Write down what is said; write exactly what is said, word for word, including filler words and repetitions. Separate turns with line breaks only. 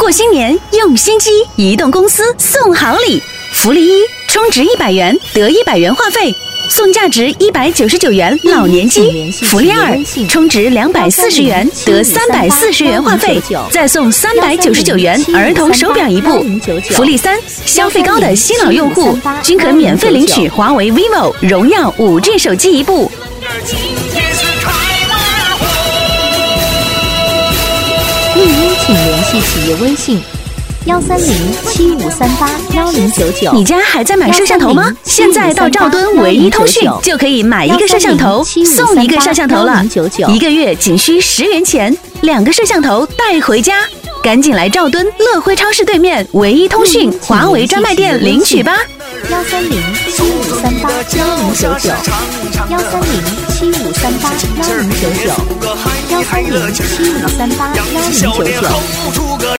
过新年用心机，移动公司送好礼。福利一，充值一百元得一百元话费，送价值一百九十九元老年机。福利二，充值两百四十元得三百四十元话费，再送三百九十九元儿童手表一部。福利三，消费高的新老用户均可免费领取华为 vivo、荣耀 五 G 手机一部。
录音请联系企业微信幺三零七五三八幺零九九。
你家还在买摄像头吗？现在到兆敦唯一通讯就可以买一个摄像头送一个摄像头了，一个月仅需十元钱，两个摄像头带回家。赶紧来兆敦乐辉超市对面唯一通讯华为专卖店领取吧。
幺三零七五三八幺零九九，幺三零七五三八幺零九九，幺三零七五三八幺零九九。